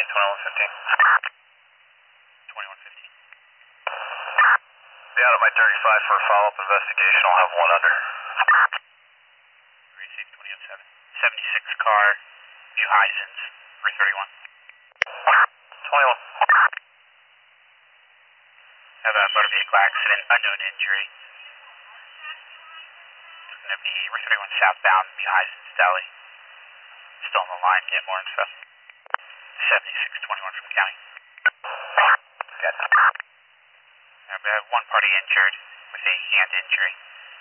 2115. 2115. Be out of my 35 for a follow-up investigation. I'll have one under. 2007. 76 car, New Heisens, 331. 21. Have a motor vehicle accident, unknown injury. It's going to be 331 southbound, New Heisens Deli. Still on the line, get more info. 7621 from county. Good. Have one party injured with a hand injury.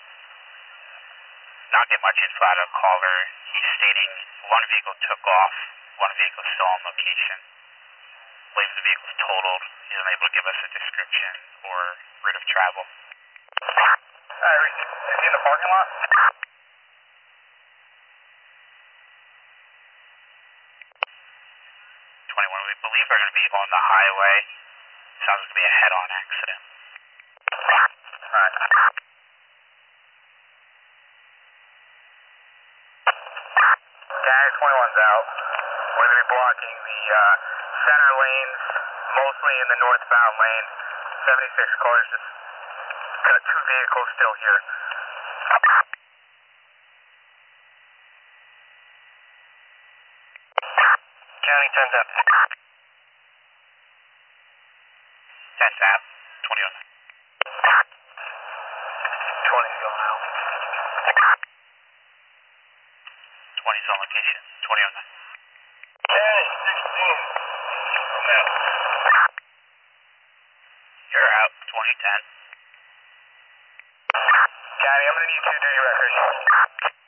Not get much info out of the caller. He's stating one vehicle took off, one vehicle still on location. Believes the vehicle is totaled. He's unable to give us a description or route of travel. Alright, is he in the parking lot? 21, we believe they're going to be on the highway. Sounds like to be a head-on accident. Alright. County 21's out. We're going to be blocking the center lanes, mostly in the northbound lane. 76 cars, just got two vehicles still here. County 10's up. 10's out, 20 on. 20's going out. 20's on location, 20 on. County 16. I'm out. You're out, 2010. County, I'm going to need you to do your records.